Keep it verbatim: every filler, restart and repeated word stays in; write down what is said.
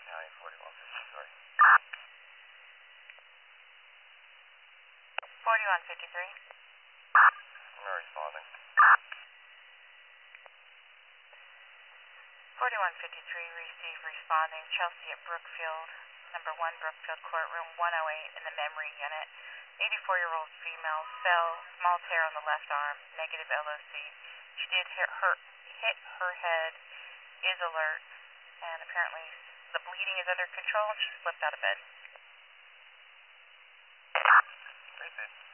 County, forty-one fifty-three. forty-one fifty-three. I'm responding. forty-one fifty-three, receive responding. Chelsea at Brookfield, number one Brookfield Courtroom, one oh eight in the memory unit. eighty-four-year-old female, fell, small tear on the left arm, negative L O C. She did hit her, hit her head, is alert, and apparently the bleeding is under control and she slipped out of bed. Receive.